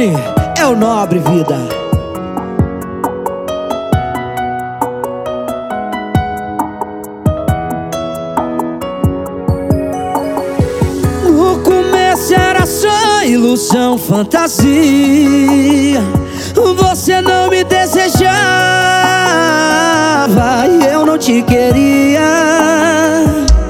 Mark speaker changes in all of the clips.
Speaker 1: Johnny é o nobre, vida. No começo era só ilusão, fantasia. Você não me desejava e eu não te queria.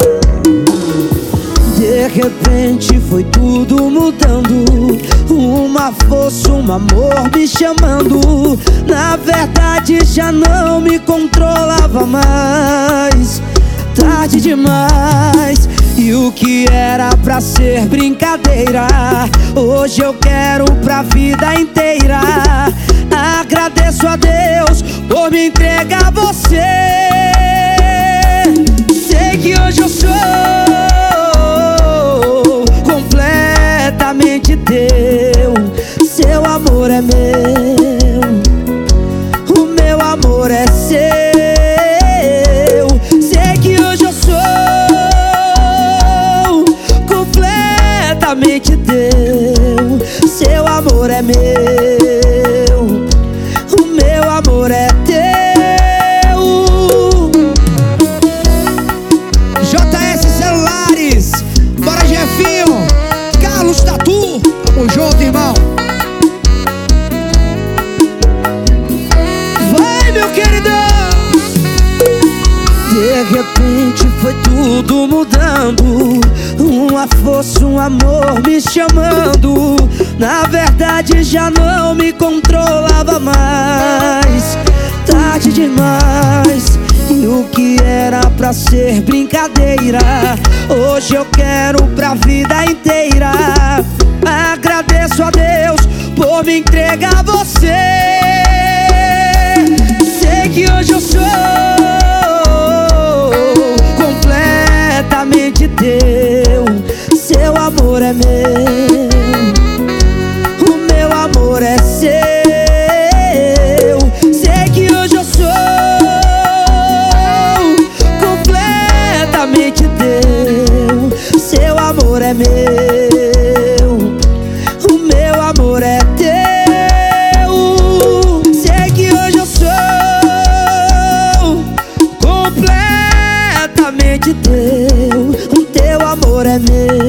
Speaker 1: De repente foi tudo mudando, uma força, um amor me chamando. Na verdade já não me controlava mais. Tarde demais, e o que era pra ser brincadeira, hoje eu quero pra vida inteira. Agradeço a Deus por me entregar você. Sei que hoje eu sou completamente teu. Seu amor é meu, o meu amor é seu. Sei que hoje eu sou completamente teu. Seu amor é meu, o meu amor é teu. JS Celulares, bora Jefinho, Carlos Tatu, tamo junto, irmão. Vai, meu queridão. De repente foi tudo mudando, uma força, um amor me chamando. Na verdade já não me controlava mais. Tarde demais, e o que era pra ser brincadeira, hoje eu quero pra vida inteira. Agradeço a Deus por me entregar você. Sei que hoje eu sou completamente teu. Seu amor é meu, o meu amor é seu. Sei que hoje eu sou completamente teu. Seu amor é meu, o meu amor é teu. Sei que hoje eu sou completamente teu. O teu amor é meu,